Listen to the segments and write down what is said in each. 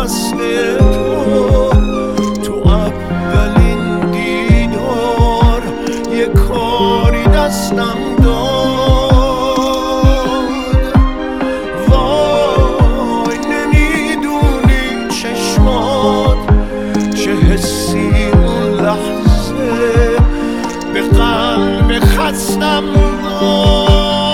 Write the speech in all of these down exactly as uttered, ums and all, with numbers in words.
مست تو تو اولین دیدار یه کاری دستم داد. وای نمیدونی چشمات چه حسی اون لحظه به قلب خستم داد.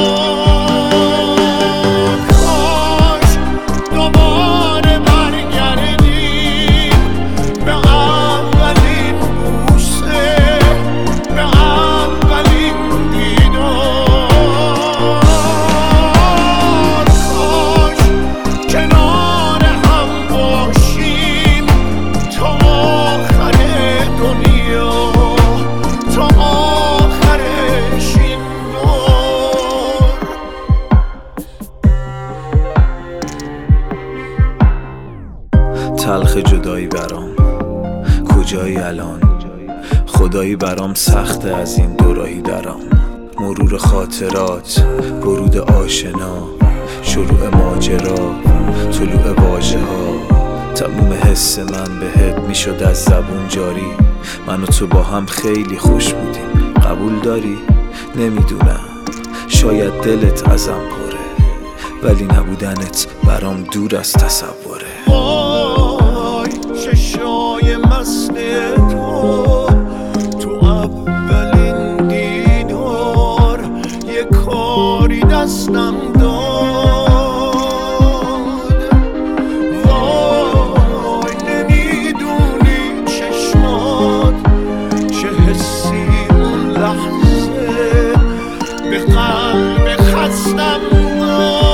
تلخ جدایی برام کجایی الان، خدایی برام سخته از این دوراهی درام. مرور خاطرات، ورود آشنا، شروع ماجرا، طلوع واژه ها. تموم حس من بهت میشد از زبون جاری. من و تو با هم خیلی خوش بودیم، قبول داری؟ نمیدونم، شاید دلت ازم پره، ولی نبودنت برام دور از تصوره. وای چشای مست تو تو اولین دیدار یه کاری دستم داد. وای نمیدونی چشمات چه حسی اون لحظه به قلب خستم داد.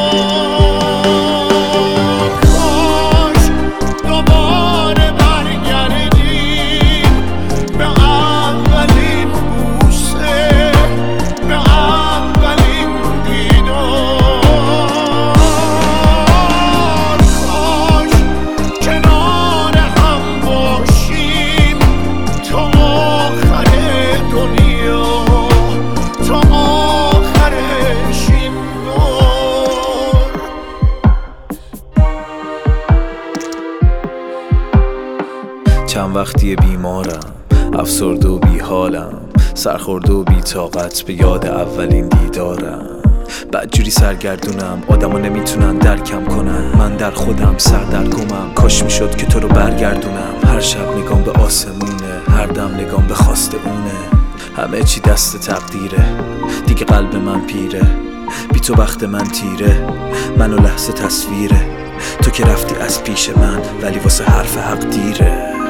چند وقتی بیمارم، افسرده و بیحالم، سرخورده و بی‌طاقت به یاد اولین دیدارم. بدجوری سرگردونم، آدما نمیتونن درکم کنن. من در خودم سردرگمم، کاش میشد که تو رو برگردونم. هر شب نگام به آسمونه، هر دم نگام به خواست اونه. همه چی دست تقدیره، دیگه قلب من پیره. بی تو وقت من تیره، منو لحظه تصویره. تو که رفتی از پیش من، ولی واسه حرف حق دیره.